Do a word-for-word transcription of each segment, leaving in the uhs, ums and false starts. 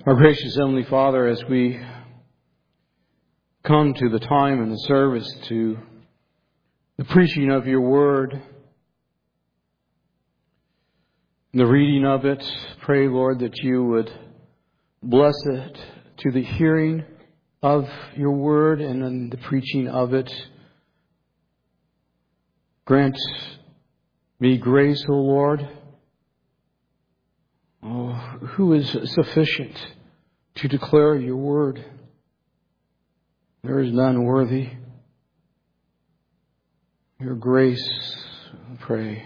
Our gracious Heavenly Father, as we come to the time and the service to the preaching of your word, and the reading of it, pray, Lord, that you would bless it to the hearing of your word and in the preaching of it. Grant me grace, O Lord. Oh, who is sufficient to declare your word? There is none worthy. Your grace, I pray,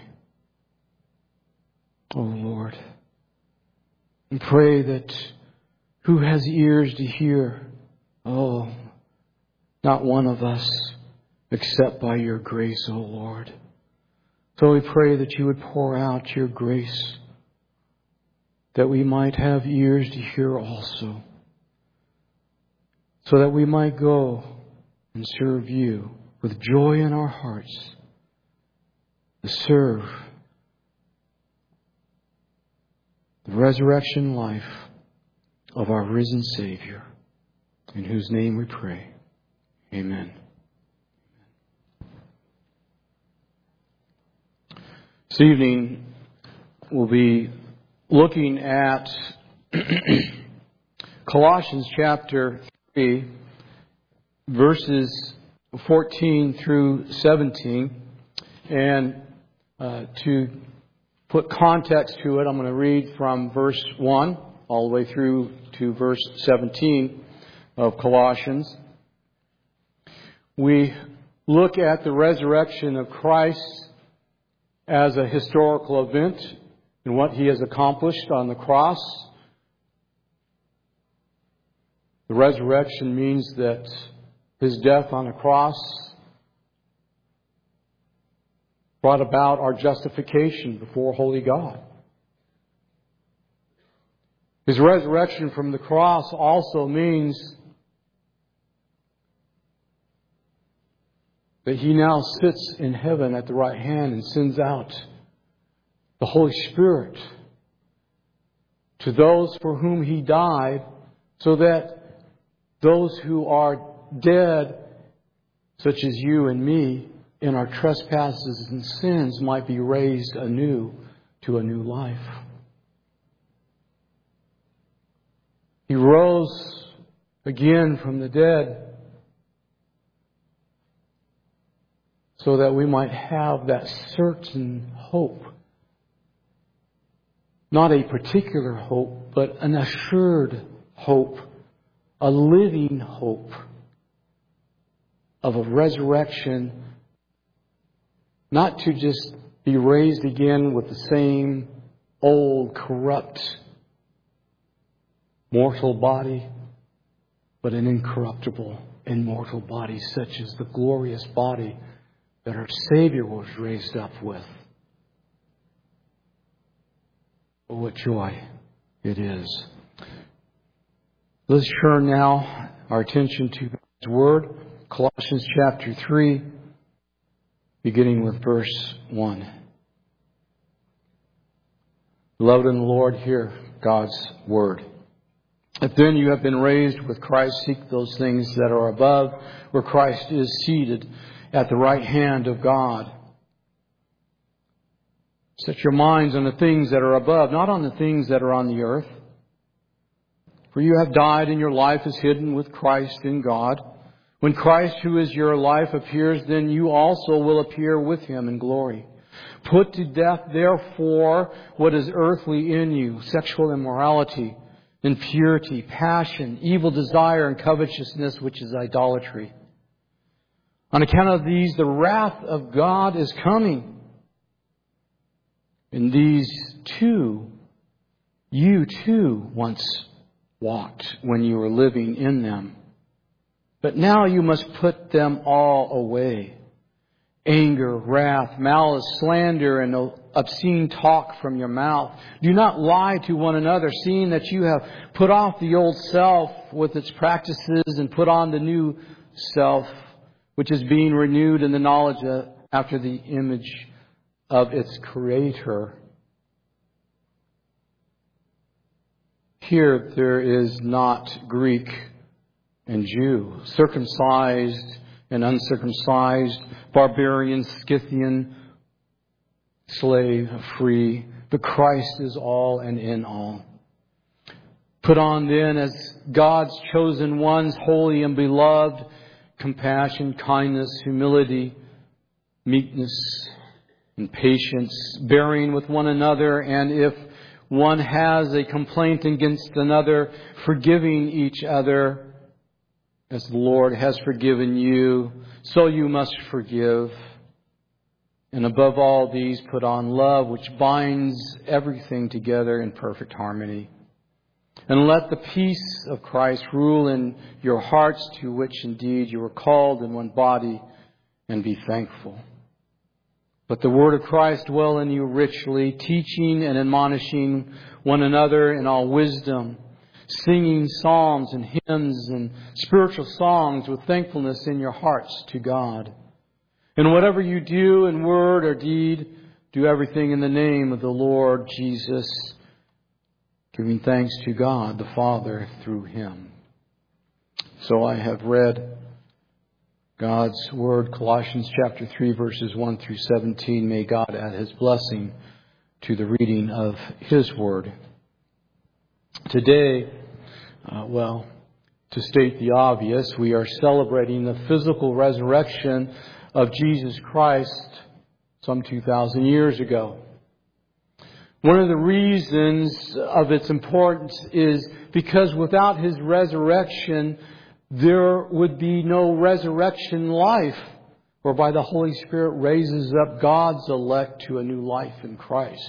O Lord. And pray that who has ears to hear, oh, not one of us, except by your grace, O Lord. So we pray that you would pour out your grace, that we might have ears to hear also, so that we might go and serve you with joy in our hearts, to serve the resurrection life of our risen Savior, in whose name we pray. Amen. This evening we'll be looking at Colossians chapter three, verses fourteen through seventeen. And uh, to put context to it, I'm going to read from verse one all the way through to verse seventeen of Colossians. We look at the resurrection of Christ as a historical event and what He has accomplished on the cross. The resurrection means that His death on the cross brought about our justification before holy God. His resurrection from the cross also means that He now sits in heaven at the right hand and sends out the Holy Spirit to those for whom He died, so that those who are dead, such as you and me, in our trespasses and sins, might be raised anew to a new life. He rose again from the dead so that we might have that certain hope. Not a particular hope, but an assured hope, a living hope of a resurrection, not to just be raised again with the same old, corrupt, mortal body, but an incorruptible, immortal body, such as the glorious body that our Savior was raised up with. Oh, what joy it is. Let's turn now our attention to God's Word, Colossians chapter three, beginning with verse one. Beloved in the Lord, hear God's Word. If then you have been raised with Christ, seek those things that are above, where Christ is seated at the right hand of God. Set your minds on the things that are above, not on the things that are on the earth. For you have died, and your life is hidden with Christ in God. When Christ, who is your life, appears, then you also will appear with Him in glory. Put to death, therefore, what is earthly in you: sexual immorality, impurity, passion, evil desire, and covetousness, which is idolatry. On account of these, the wrath of God is coming. In these too, you too once walked when you were living in them. But now you must put them all away: anger, wrath, malice, slander, and obscene talk from your mouth. Do not lie to one another, seeing that you have put off the old self with its practices and put on the new self, which is being renewed in the knowledge of, after the image of its Creator. Here there is not Greek and Jew, circumcised and uncircumcised, barbarian, Scythian, slave, free, but Christ is all and in all. Put on then as God's chosen ones, holy and beloved, compassion, kindness, humility, meekness, and patience, bearing with one another, and if one has a complaint against another, forgiving each other, as the Lord has forgiven you, so you must forgive. And above all these, put on love, which binds everything together in perfect harmony. And let the peace of Christ rule in your hearts, to which indeed you were called in one body, and be thankful. Let the word of Christ dwell in you richly, teaching and admonishing one another in all wisdom, singing psalms and hymns and spiritual songs with thankfulness in your hearts to God. And whatever you do in word or deed, do everything in the name of the Lord Jesus, giving thanks to God the Father through Him. So I have read God's Word, Colossians chapter three, verses one through seventeen. May God add His blessing to the reading of His Word. Today, uh, well, to state the obvious, we are celebrating the physical resurrection of Jesus Christ some two thousand years ago. One of the reasons of its importance is because without His resurrection, there would be no resurrection life, whereby the Holy Spirit raises up God's elect to a new life in Christ.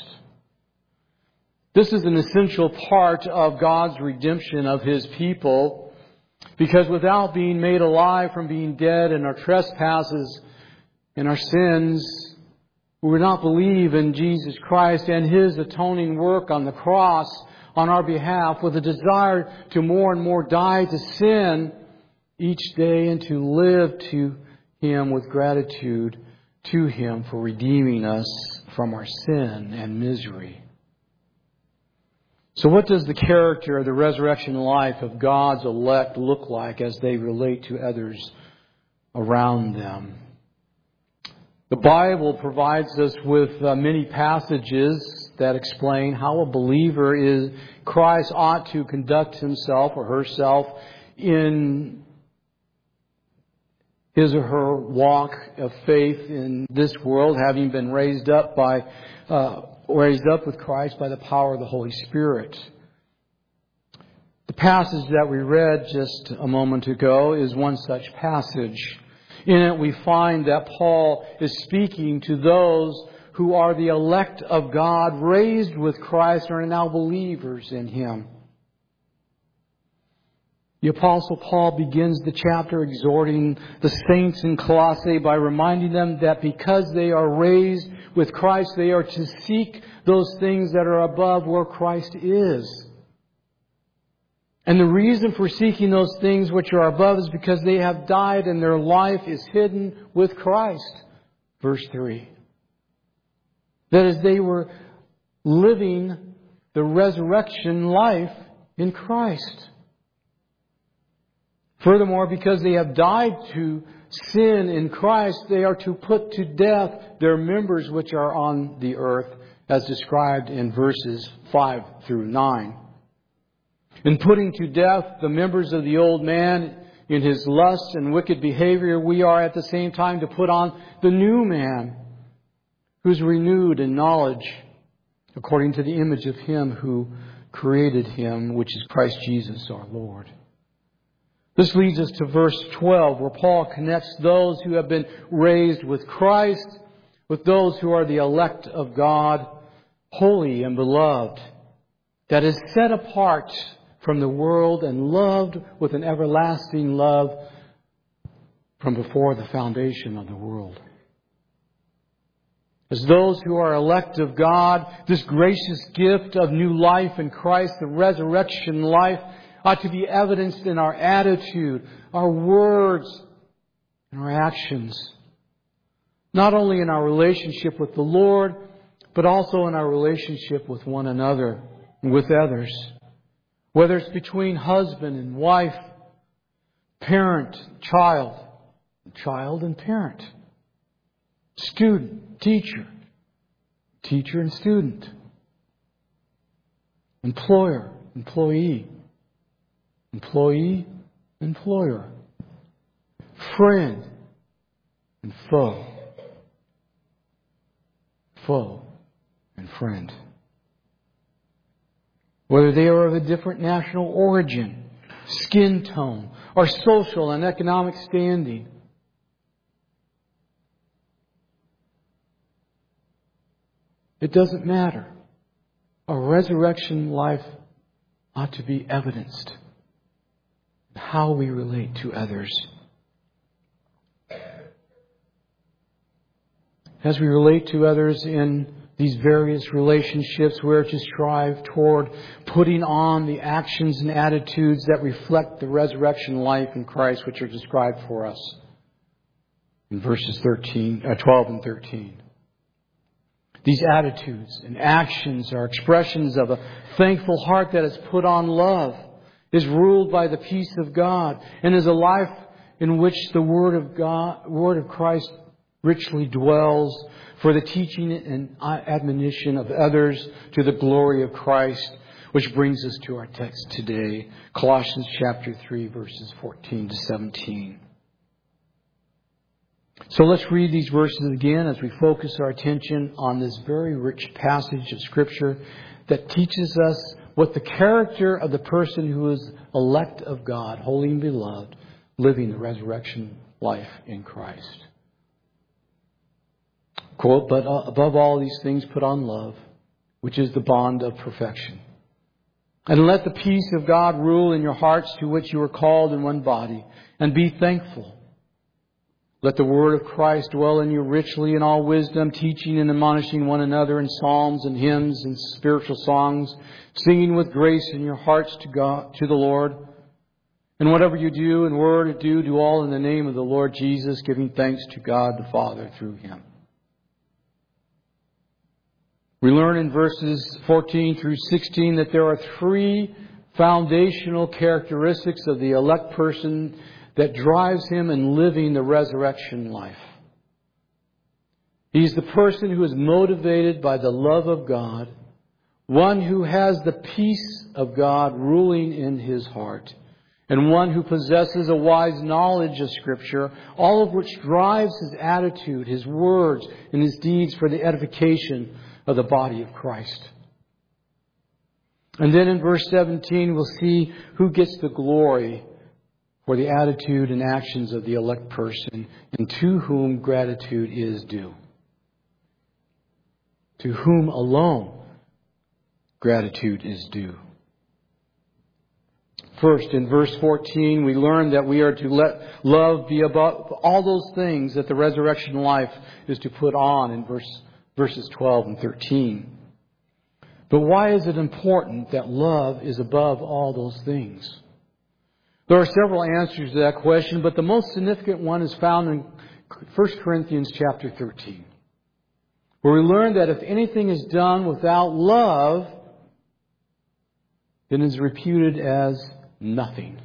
This is an essential part of God's redemption of His people, because without being made alive from being dead in our trespasses and our sins, we would not believe in Jesus Christ and His atoning work on the cross on our behalf, with a desire to more and more die to sin each day and to live to Him with gratitude to Him for redeeming us from our sin and misery. So what does the character of the resurrection life of God's elect look like as they relate to others around them? The Bible provides us with uh, many passages that explain how a believer is Christ ought to conduct himself or herself in his or her walk of faith in this world, having been raised up by uh, raised up with Christ by the power of the Holy Spirit. The passage that we read just a moment ago is one such passage. In it we find that Paul is speaking to those who are the elect of God, raised with Christ, and are now believers in Him. The Apostle Paul begins the chapter exhorting the saints in Colossae by reminding them that because they are raised with Christ, they are to seek those things that are above where Christ is. And the reason for seeking those things which are above is because they have died and their life is hidden with Christ. Verse three. That is, they were living the resurrection life in Christ. Furthermore, because they have died to sin in Christ, they are to put to death their members which are on the earth, as described in verses five through nine. In putting to death the members of the old man in his lust and wicked behavior, we are at the same time to put on the new man, who's renewed in knowledge according to the image of Him who created him, which is Christ Jesus our Lord. This leads us to verse twelve, where Paul connects those who have been raised with Christ with those who are the elect of God, holy and beloved, that is set apart from the world and loved with an everlasting love from before the foundation of the world. As those who are elect of God, this gracious gift of new life in Christ, the resurrection life, ought to be evidenced in our attitude, our words, and our actions. Not only in our relationship with the Lord, but also in our relationship with one another and with others. Whether it's between husband and wife, parent, child, child and parent, student, teacher, teacher and student, employer, employee, employee, employer, friend and foe, foe and friend. Whether they are of a different national origin, skin tone, or social and economic standing. It doesn't matter. Our resurrection life ought to be evidenced in how we relate to others. As we relate to others in these various relationships, we are to strive toward putting on the actions and attitudes that reflect the resurrection life in Christ, which are described for us in verses thirteen, uh, twelve and thirteen. These attitudes and actions are expressions of a thankful heart that is put on love, is ruled by the peace of God, and is a life in which the Word of God, Word of Christ richly dwells for the teaching and admonition of others to the glory of Christ, which brings us to our text today, Colossians chapter three, verses fourteen to seventeen. So let's read these verses again as we focus our attention on this very rich passage of Scripture that teaches us what the character of the person who is elect of God, holy and beloved, living the resurrection life in Christ. Quote, but above all these things put on love, which is the bond of perfection. And let the peace of God rule in your hearts, to which you are called in one body, and be thankful. Let the word of Christ dwell in you richly in all wisdom, teaching and admonishing one another in psalms and hymns and spiritual songs, singing with grace in your hearts to God, to the Lord. And whatever you do in word or do, do all in the name of the Lord Jesus, giving thanks to God the Father through Him. We learn in verses fourteen through sixteen that there are three foundational characteristics of the elect person that drives him in living the resurrection life. He's the person who is motivated by the love of God, one who has the peace of God ruling in his heart, and one who possesses a wise knowledge of Scripture, all of which drives his attitude, his words, and his deeds for the edification of the body of Christ. And then in verse seventeen, we'll see who gets the glory for the attitude and actions of the elect person, and to whom gratitude is due. To whom alone gratitude is due. First, in verse fourteen, we learn that we are to let love be above all those things that the resurrection life is to put on in verse Verses twelve and thirteen. But why is it important that love is above all those things? There are several answers to that question, but the most significant one is found in First Corinthians chapter thirteen, where we learn that if anything is done without love, then it is reputed as nothing.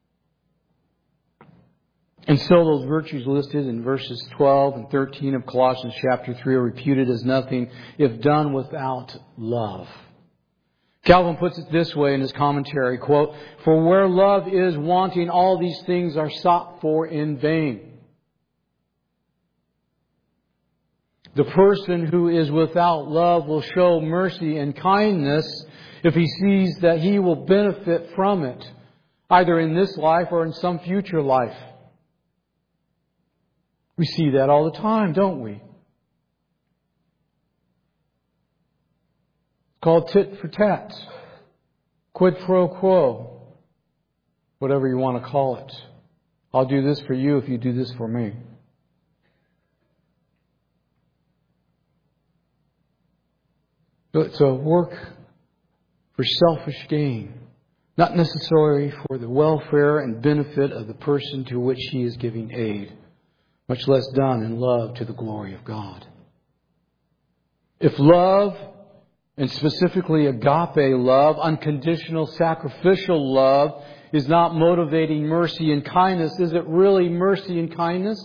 And so those virtues listed in verses twelve and thirteen of Colossians chapter three are reputed as nothing if done without love. Calvin puts it this way in his commentary, quote, for where love is wanting, all these things are sought for in vain. The person who is without love will show mercy and kindness if he sees that he will benefit from it, either in this life or in some future life. We see that all the time, don't we? It's called tit for tat, quid pro quo, whatever you want to call it. I'll do this for you if you do this for me. So it's a work for selfish gain, not necessarily for the welfare and benefit of the person to which he is giving aid, much less done in love to the glory of God. If love and specifically agape love, unconditional sacrificial love, is not motivating mercy and kindness. Is it really mercy and kindness?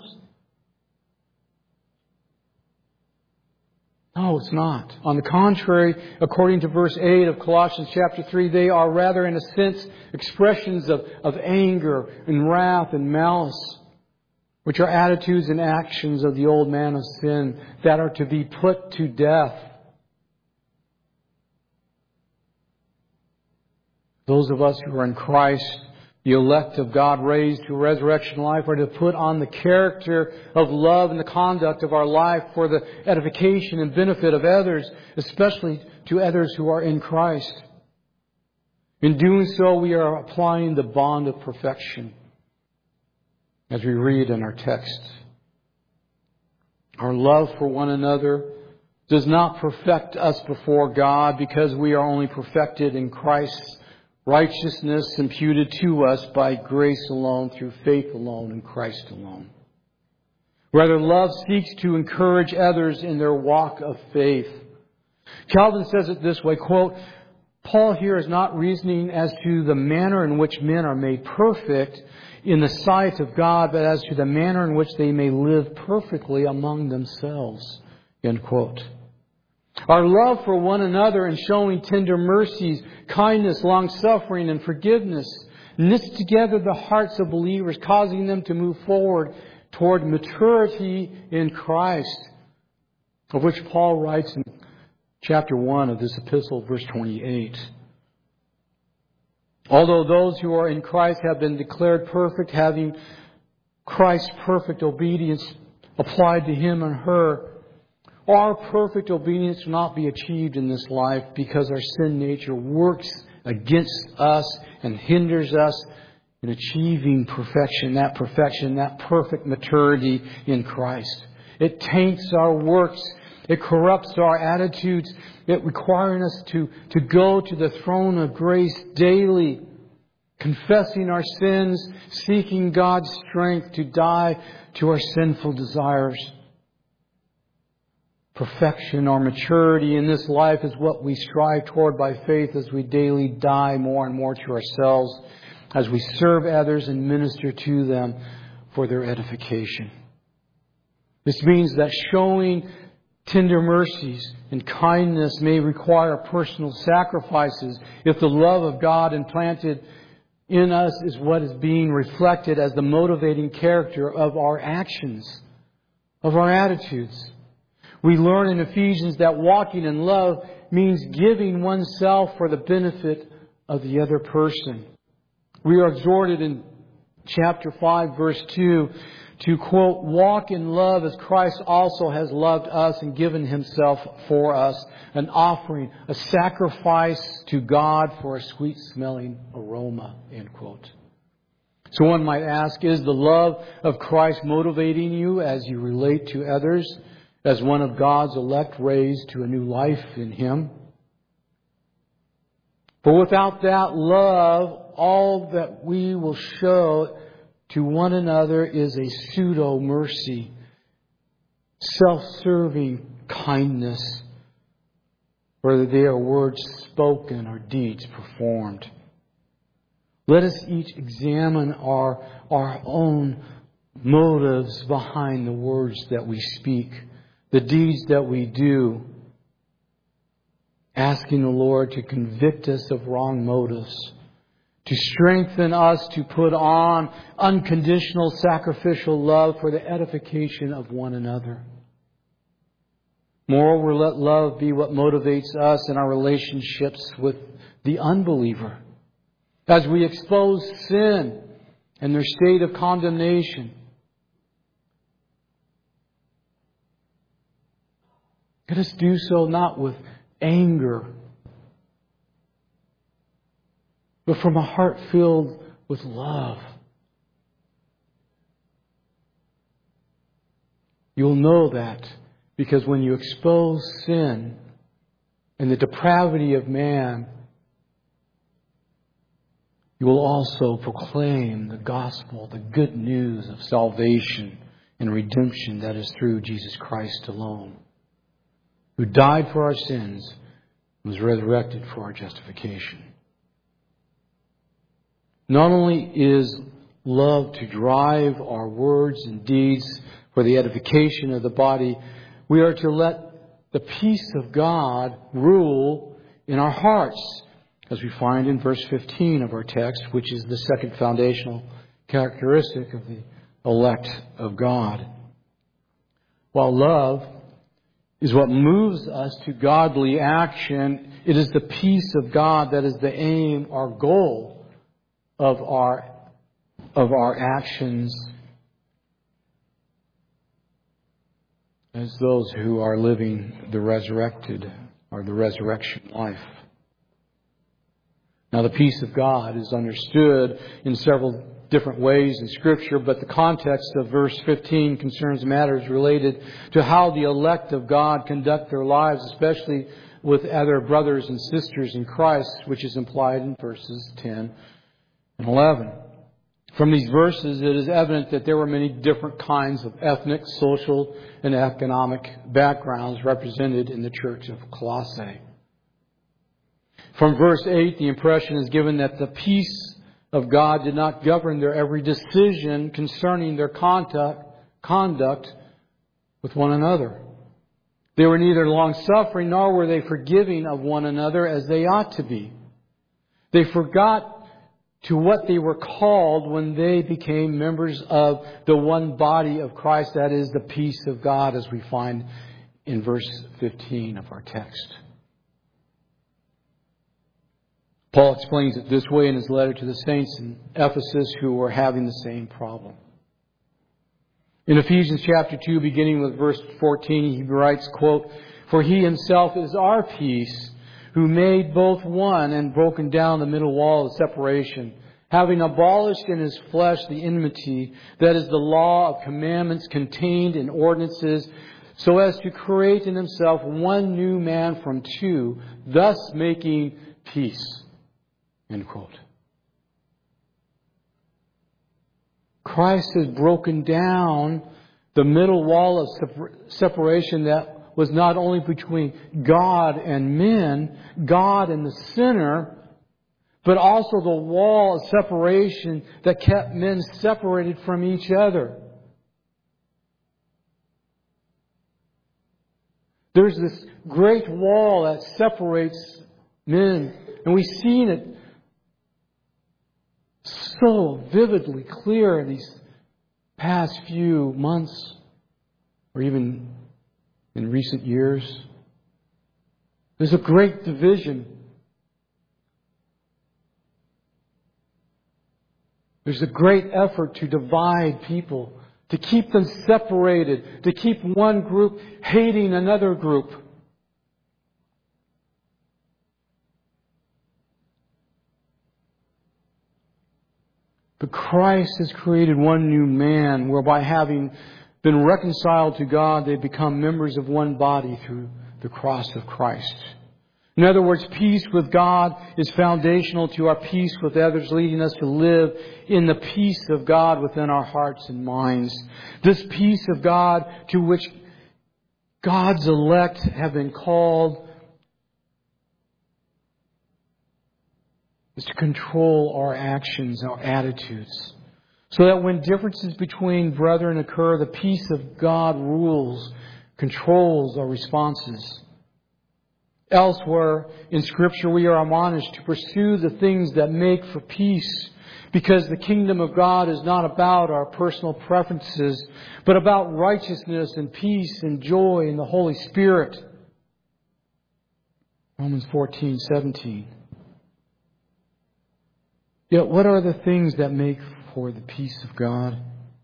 No, it's not. On the contrary, according to verse eight of Colossians chapter three, they are rather, in a sense, expressions of, of anger and wrath and malice, which are attitudes and actions of the old man of sin that are to be put to death. Those of us who are in Christ, the elect of God raised to resurrection life, are to put on the character of love and the conduct of our life for the edification and benefit of others, especially to others who are in Christ. In doing so, we are applying the bond of perfection, as we read in our text. Our love for one another does not perfect us before God, because we are only perfected in Christ's righteousness imputed to us by grace alone, through faith alone, in Christ alone. Rather, love seeks to encourage others in their walk of faith. Calvin says it this way, quote, Paul here is not reasoning as to the manner in which men are made perfect in the sight of God, but as to the manner in which they may live perfectly among themselves. End quote. Our love for one another and showing tender mercies, kindness, long-suffering, and forgiveness knits together the hearts of believers, causing them to move forward toward maturity in Christ, of which Paul writes in chapter one of this epistle, verse twenty-eight. Although those who are in Christ have been declared perfect, having Christ's perfect obedience applied to him and her, our perfect obedience will not be achieved in this life, because our sin nature works against us and hinders us in achieving perfection, that perfection, that perfect maturity in Christ. It taints our works. It corrupts our attitudes. It requiring us to, to go to the throne of grace daily, confessing our sins, seeking God's strength to die to our sinful desires. Perfection or maturity in this life is what we strive toward by faith as we daily die more and more to ourselves, as we serve others and minister to them for their edification. This means that showing tender mercies and kindness may require personal sacrifices if the love of God implanted in us is what is being reflected as the motivating character of our actions, of our attitudes. We learn in Ephesians that walking in love means giving oneself for the benefit of the other person. We are exhorted in chapter five, verse two, to, quote, walk in love as Christ also has loved us and given himself for us, an offering, a sacrifice to God for a sweet-smelling aroma, end quote. So one might ask, is the love of Christ motivating you as you relate to others, as one of God's elect raised to a new life in Him? For without that love, all that we will show to one another is a pseudo-mercy, self-serving kindness, whether they are words spoken or deeds performed. Let us each examine our, our own motives behind the words that we speak, the deeds that we do, asking the Lord to convict us of wrong motives, to strengthen us to put on unconditional sacrificial love for the edification of one another. Moreover, let love be what motivates us in our relationships with the unbeliever, as we expose sin and their state of condemnation. Let us do so not with anger, but from a heart filled with love. You'll know that because when you expose sin and the depravity of man, you will also proclaim the gospel, the good news of salvation and redemption that is through Jesus Christ alone, who died for our sins, was resurrected for our justification. Not only is love to drive our words and deeds for the edification of the body, we are to let the peace of God rule in our hearts, as we find in verse fifteen of our text, which is the second foundational characteristic of the elect of God. While love is what moves us to godly action, it is the peace of God that is the aim, our goal of our, of our actions as those who are living the resurrected or the resurrection life. Now, the peace of God is understood in several different ways in Scripture, but the context of verse fifteen concerns matters related to how the elect of God conduct their lives, especially with other brothers and sisters in Christ, which is implied in verses ten and eleven. From these verses, it is evident that there were many different kinds of ethnic, social, and economic backgrounds represented in the church of Colossae. From verse eight, the impression is given that the peace of God did not govern their every decision concerning their conduct, conduct with one another. They were neither long-suffering nor were they forgiving of one another as they ought to be. They forgot to what they were called when they became members of the one body of Christ, that is the peace of God, as we find in verse fifteen of our text. Paul explains it this way in his letter to the saints in Ephesus who were having the same problem. In Ephesians chapter two, beginning with verse fourteen, he writes, quote, "For he himself is our peace, who made both one and broken down the middle wall of separation, having abolished in his flesh the enmity, that is the law of commandments contained in ordinances, so as to create in himself one new man from two, thus making peace." End quote. Christ has broken down the middle wall of separation that was not only between God and men, God and the sinner, but also the wall of separation that kept men separated from each other. There's this great wall that separates men, and we've seen it so vividly clear in these past few months, or even in recent years. There's a great division. There's a great effort to divide people, to keep them separated, to keep one group hating another group. But Christ has created one new man, whereby having been reconciled to God, they become members of one body through the cross of Christ. In other words, peace with God is foundational to our peace with others, leading us to live in the peace of God within our hearts and minds. This peace of God to which God's elect have been called is to control our actions, our attitudes, so that when differences between brethren occur, the peace of God rules, controls our responses. Elsewhere in Scripture, we are admonished to pursue the things that make for peace, because the kingdom of God is not about our personal preferences, but about righteousness and peace and joy in the Holy Spirit. Romans fourteen seventeen. Yet what are the things that make for the peace of God?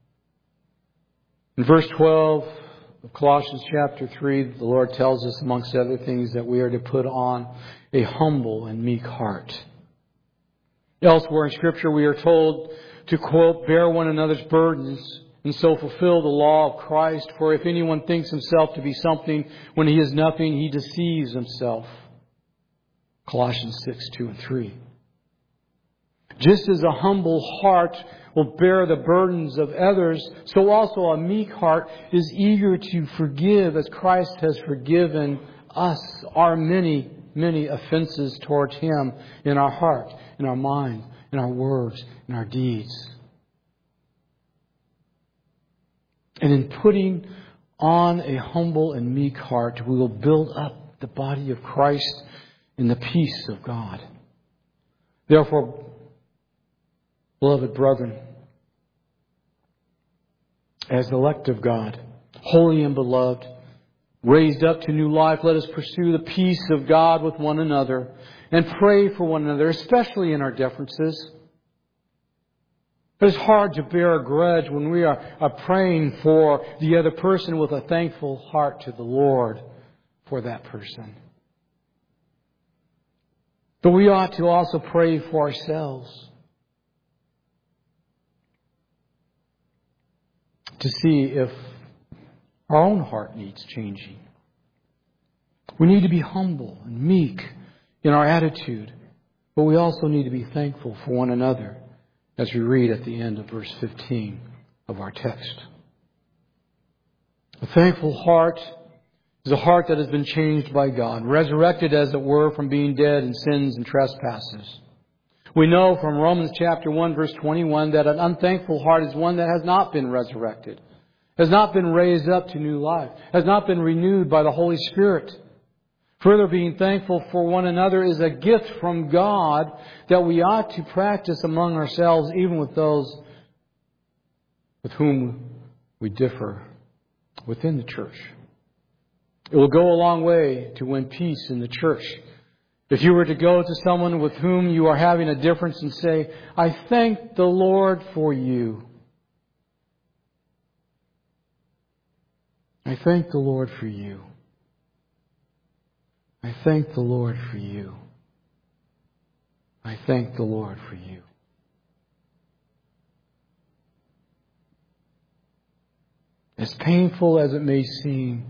In verse twelve of Colossians chapter three, the Lord tells us, amongst other things, that we are to put on a humble and meek heart. Elsewhere in Scripture, we are told to, quote, "bear one another's burdens and so fulfill the law of Christ. For if anyone thinks himself to be something when he is nothing, he deceives himself." Colossians six, two and three. Just as a humble heart will bear the burdens of others, so also a meek heart is eager to forgive as Christ has forgiven us our many many offenses towards Him in our heart, in our mind, in our words, in our deeds. And in putting on a humble and meek heart, we will build up the body of Christ in the peace of God. Therefore, beloved brethren, as the elect of God, holy and beloved, raised up to new life, let us pursue the peace of God with one another and pray for one another, especially in our differences. It is hard to bear a grudge when we are, are praying for the other person with a thankful heart to the Lord for that person. But we ought to also pray for ourselves to see if our own heart needs changing. We need to be humble and meek in our attitude, but we also need to be thankful for one another, as we read at the end of verse fifteen of our text. A thankful heart is a heart that has been changed by God, resurrected as it were from being dead in sins and trespasses. We know from Romans chapter one verse twenty-one that an unthankful heart is one that has not been resurrected, has not been raised up to new life, has not been renewed by the Holy Spirit. Further, being thankful for one another is a gift from God that we ought to practice among ourselves, even with those with whom we differ within the church. It will go a long way to win peace in the church. If you were to go to someone with whom you are having a difference and say, "I thank the Lord for you. I thank the Lord for you. I thank the Lord for you. I thank the Lord for you." As painful as it may seem,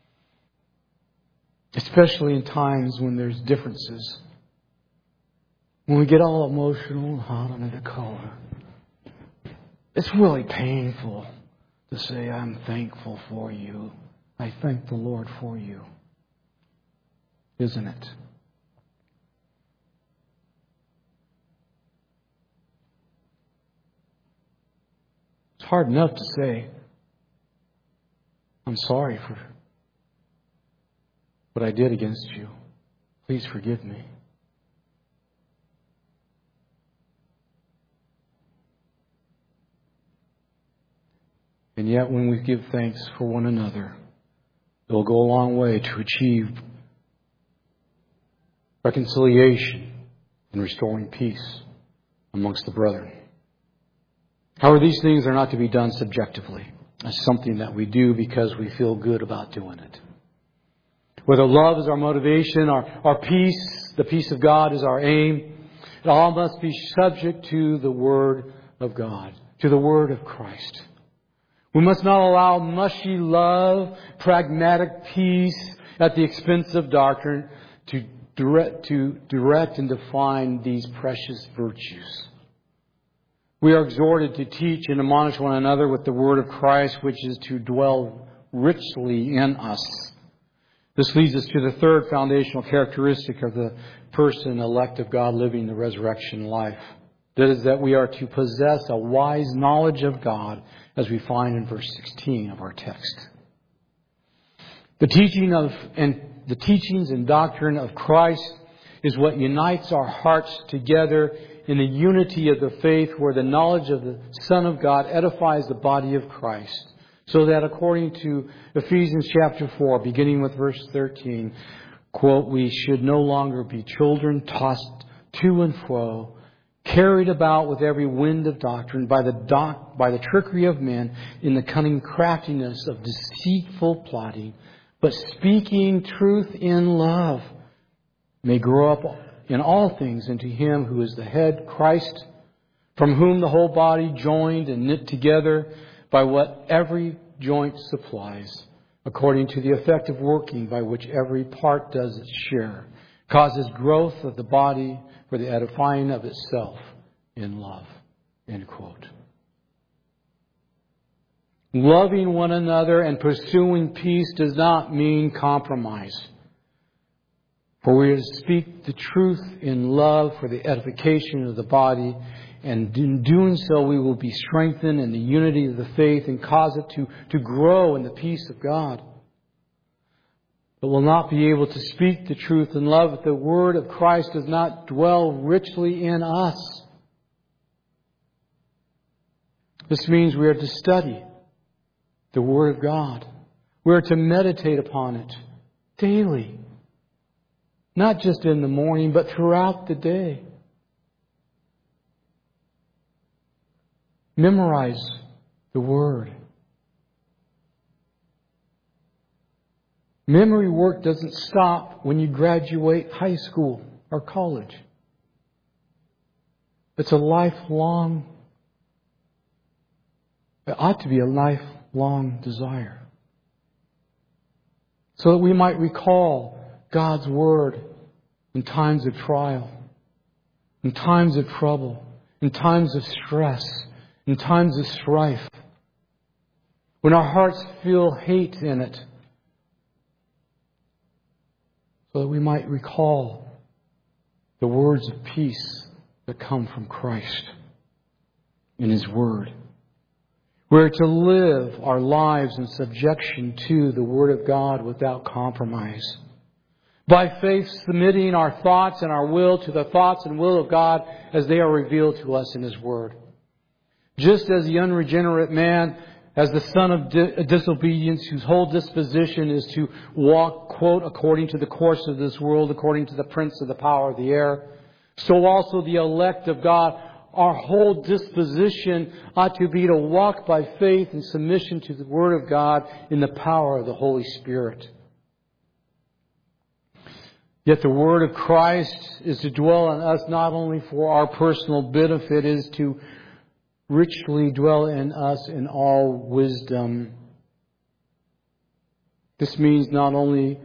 especially in times when there's differences, when we get all emotional and hot under the collar, it's really painful to say, "I'm thankful for you. I thank the Lord for you." Isn't it? It's hard enough to say, "I'm sorry for what I did against you. Please forgive me." And yet when we give thanks for one another, it will go a long way to achieve reconciliation and restoring peace amongst the brethren. However, these things are not to be done subjectively. It's something that we do because we feel good about doing it. Whether love is our motivation, our, our peace, the peace of God is our aim, it all must be subject to the Word of God, to the Word of Christ. We must not allow mushy love, pragmatic peace at the expense of doctrine to direct, to direct and define these precious virtues. We are exhorted to teach and admonish one another with the Word of Christ, which is to dwell richly in us. This leads us to the third foundational characteristic of the person elect of God living the resurrection life. That is that we are to possess a wise knowledge of God, as we find in verse sixteen of our text. The teaching of and the teachings and doctrine of Christ is what unites our hearts together in the unity of the faith, where the knowledge of the Son of God edifies the body of Christ. So that according to Ephesians chapter four, beginning with verse thirteen, quote, "We should no longer be children tossed to and fro, carried about with every wind of doctrine by the doc, by the trickery of men in the cunning craftiness of deceitful plotting, but speaking truth in love, may grow up in all things into Him who is the head, Christ, from whom the whole body, joined and knit together by what every joint supplies, according to the effective working by which every part does its share, causes growth of the body for the edifying of itself in love." End quote. Loving one another and pursuing peace does not mean compromise. For we are to speak the truth in love for the edification of the body, and in doing so we will be strengthened in the unity of the faith and cause it to, to grow in the peace of God. But will not be able to speak the truth in love if the Word of Christ does not dwell richly in us. This means we are to study the Word of God. We are to meditate upon it daily. Not just in the morning, but throughout the day. Memorize the Word. Memory work doesn't stop when you graduate high school or college. It's a lifelong, it ought to be a lifelong desire. So that we might recall God's Word in times of trial, in times of trouble, in times of stress, in times of strife. When our hearts feel hate in it, so that we might recall the words of peace that come from Christ in His Word. We're to live our lives in subjection to the Word of God without compromise. By faith, submitting our thoughts and our will to the thoughts and will of God as they are revealed to us in His Word. Just as the unregenerate man, as the son of di- disobedience, whose whole disposition is to walk, quote, according to the course of this world, according to the prince of the power of the air, so also the elect of God, our whole disposition ought to be to walk by faith in submission to the Word of God in the power of the Holy Spirit. Yet the Word of Christ is to dwell in us not only for our personal benefit, it is to richly dwell in us in all wisdom. This means not only,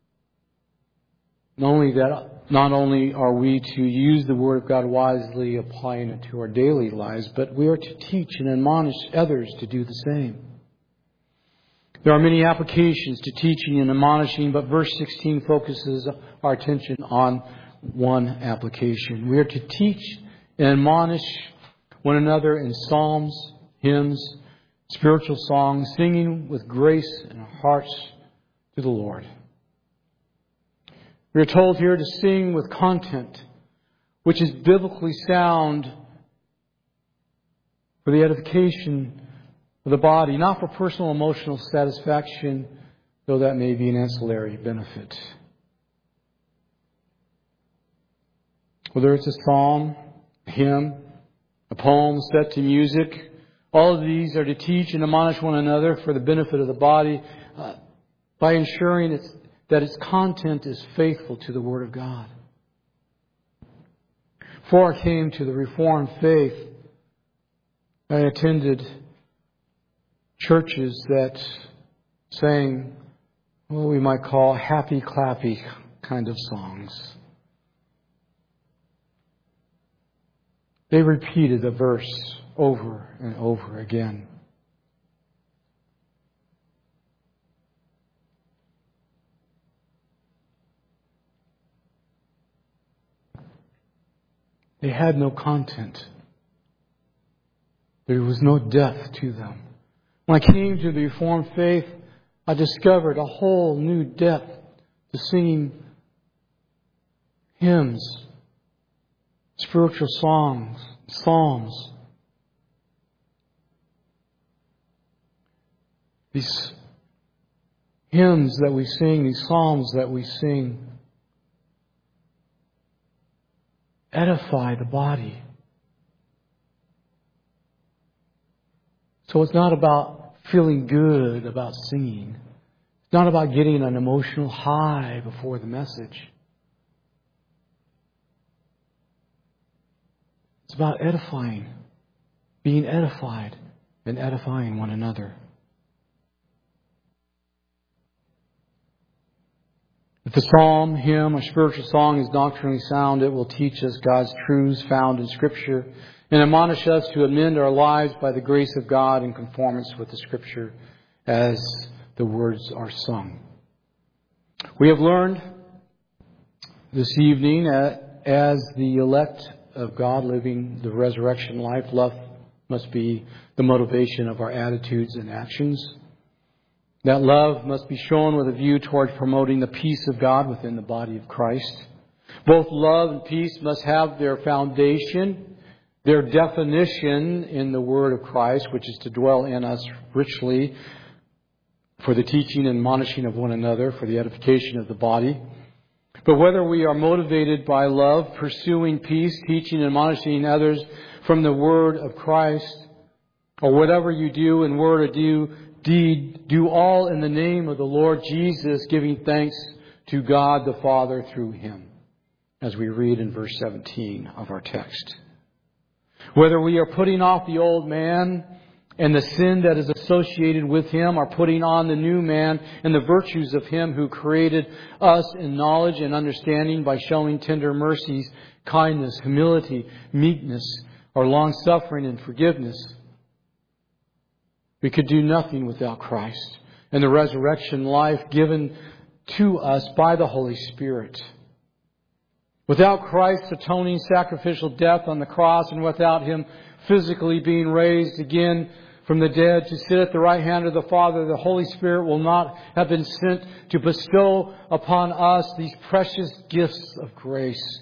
not only that not only are we to use the Word of God wisely, applying it to our daily lives, but we are to teach and admonish others to do the same. There are many applications to teaching and admonishing, but verse sixteen focuses our attention on one application. We are to teach and admonish one another in psalms, hymns, spiritual songs, singing with grace in our hearts to the Lord. We are told here to sing with content, which is biblically sound for the edification of the body, not for personal emotional satisfaction, though that may be an ancillary benefit. Whether it's a psalm, a hymn, a poem set to music, all of these are to teach and admonish one another for the benefit of the body uh, by ensuring it's, that its content is faithful to the Word of God. Before I came to the Reformed faith, I attended churches that sang what we might call happy clappy kind of songs. They repeated the verse over and over again. They had no content. There was no depth to them. When I came to the Reformed faith, I discovered a whole new depth to singing hymns, spiritual songs, psalms. These hymns that we sing, these psalms that we sing, edify the body. So it's not about feeling good about singing. It's not about getting an emotional high before the message. It's about edifying, being edified, and edifying one another. If the psalm, hymn, or spiritual song is doctrinally sound, it will teach us God's truths found in Scripture and admonish us to amend our lives by the grace of God in conformance with the Scripture as the words are sung. We have learned This evening, uh, as the elect of God living the resurrection life, love must be the motivation of our attitudes and actions. That love must be shown with a view towards promoting the peace of God within the body of Christ. Both love and peace must have their foundation, their definition in the Word of Christ, which is to dwell in us richly for the teaching and admonishing of one another, for the edification of the body. But whether we are motivated by love, pursuing peace, teaching and admonishing others from the Word of Christ, or whatever you do in word or do deed, do all in the name of the Lord Jesus, giving thanks to God the Father through Him, as we read in verse seventeen of our text. Whether we are putting off the old man and the sin that is associated with him, or putting on the new man and the virtues of Him who created us in knowledge and understanding by showing tender mercies, kindness, humility, meekness, or long-suffering and forgiveness. We could do nothing without Christ and the resurrection life given to us by the Holy Spirit. Without Christ's atoning sacrificial death on the cross, and without Him physically being raised again from the dead to sit at the right hand of the Father, the Holy Spirit will not have been sent to bestow upon us these precious gifts of grace.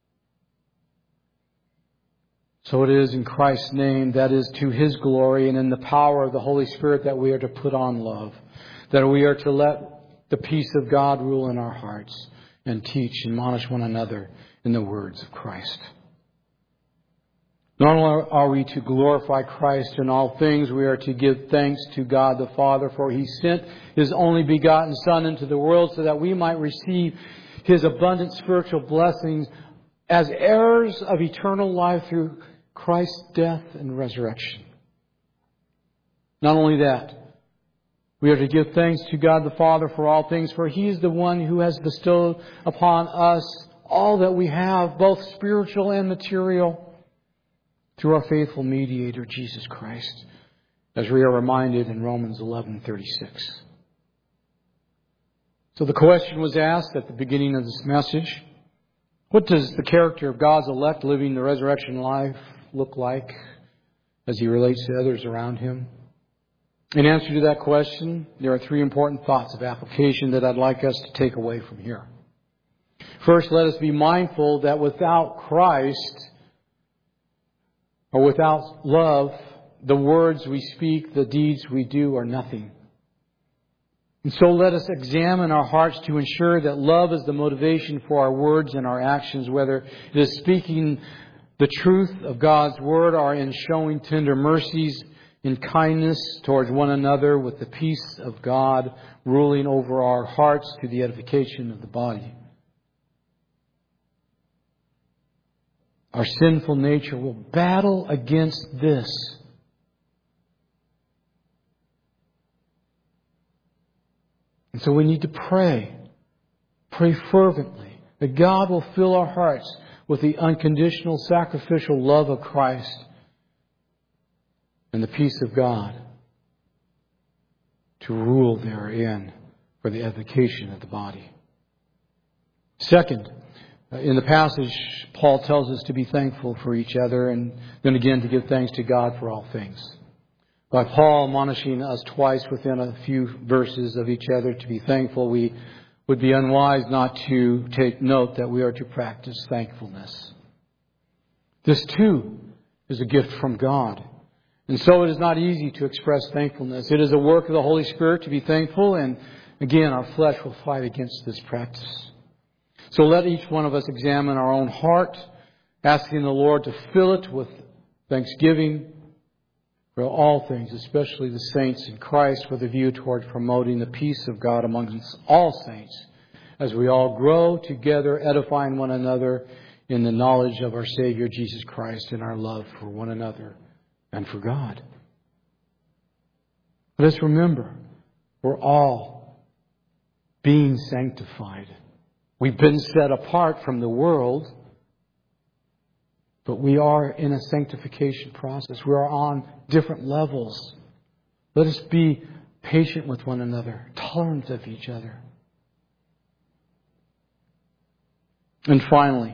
So it is in Christ's name, that is to His glory, and in the power of the Holy Spirit, that we are to put on love, that we are to let the peace of God rule in our hearts and teach and admonish one another in the words of Christ. Not only are we to glorify Christ in all things, we are to give thanks to God the Father, for He sent His only begotten Son into the world so that we might receive His abundant spiritual blessings as heirs of eternal life through Christ's death and resurrection. Not only that, we are to give thanks to God the Father for all things, for He is the one who has bestowed upon us all that we have, both spiritual and material, through our faithful mediator, Jesus Christ, as we are reminded in Romans eleven thirty-six. So the question was asked at the beginning of this message: what does the character of God's elect living the resurrection life look like as He relates to others around Him? In answer to that question, there are three important thoughts of application that I'd like us to take away from here. First, let us be mindful that without Christ, or without love, the words we speak, the deeds we do are nothing. And so let us examine our hearts to ensure that love is the motivation for our words and our actions, whether it is speaking the truth of God's Word or in showing tender mercies in kindness towards one another, with the peace of God ruling over our hearts to the edification of the body. Our sinful nature will battle against this. And so we need to pray. Pray fervently that God will fill our hearts with the unconditional sacrificial love of Christ and the peace of God to rule therein for the edification of the body. Second, in the passage, Paul tells us to be thankful for each other, and then again to give thanks to God for all things. By Paul admonishing us twice within a few verses of each other to be thankful, we would be unwise not to take note that we are to practice thankfulness. This too is a gift from God. And so it is not easy to express thankfulness. It is a work of the Holy Spirit to be thankful, and again, our flesh will fight against this practice. So let each one of us examine our own heart, asking the Lord to fill it with thanksgiving for all things, especially the saints in Christ, with a view toward promoting the peace of God amongst all saints, as we all grow together, edifying one another in the knowledge of our Savior Jesus Christ and our love for one another and for God. Let us remember, we're all being sanctified. We've been set apart from the world, but we are in a sanctification process. We are on different levels. Let us be patient with one another, tolerant of each other. And finally,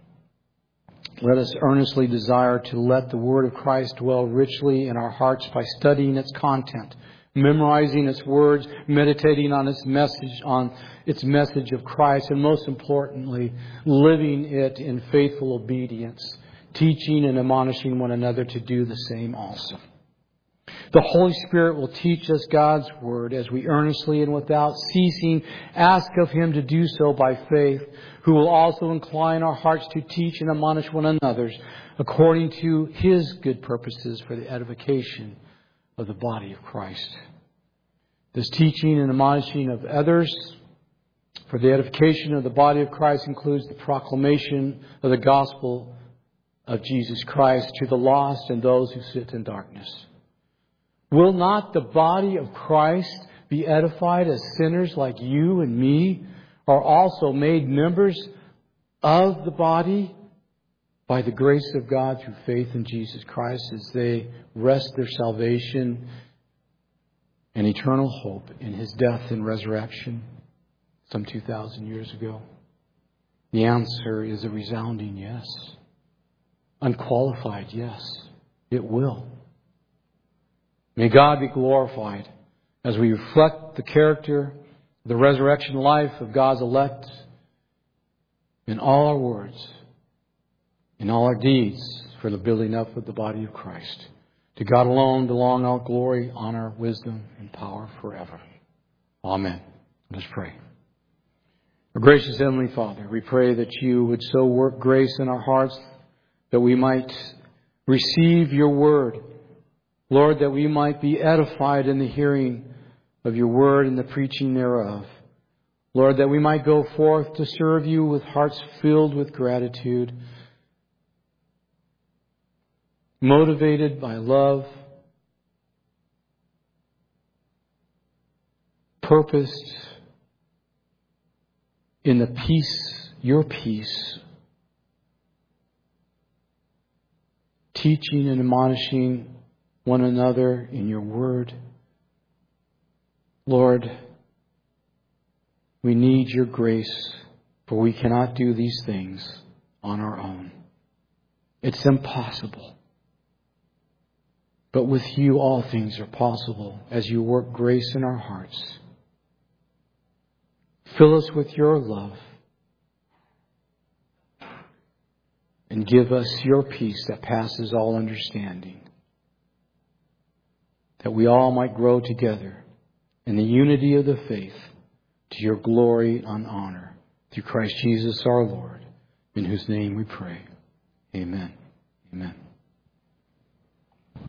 let us earnestly desire to let the Word of Christ dwell richly in our hearts by studying its content, memorizing its words, meditating on its message, on its message of Christ, and most importantly, living it in faithful obedience, teaching and admonishing one another to do the same also. The Holy Spirit will teach us God's Word as we earnestly and without ceasing ask of Him to do so by faith, who will also incline our hearts to teach and admonish one another according to His good purposes for the edification of the body of Christ. This teaching and admonishing of others for the edification of the body of Christ includes the proclamation of the gospel of Jesus Christ to the lost and those who sit in darkness. Will not the body of Christ be edified as sinners like you and me are also made members of the body by the grace of God through faith in Jesus Christ as they rest their salvation and eternal hope in His death and resurrection some two thousand years ago? The answer is a resounding yes. Unqualified yes. It will. May God be glorified as we reflect the character, the resurrection life of God's elect in all our words, in all our deeds for the building up of the body of Christ. To God alone belong all glory, honor, wisdom, and power forever. Amen. Let's pray. Our gracious Heavenly Father, we pray that You would so work grace in our hearts that we might receive Your word. Lord, that we might be edified in the hearing of Your word and the preaching thereof. Lord, that we might go forth to serve You with hearts filled with gratitude, motivated by love, purposed in the peace, Your peace, teaching and admonishing one another in Your word. Lord, we need Your grace, for we cannot do these things on our own. It's impossible. But with You all things are possible as You work grace in our hearts. Fill us with Your love and give us Your peace that passes all understanding, that we all might grow together in the unity of the faith to Your glory and honor through Christ Jesus our Lord, in whose name we pray. Amen. Amen.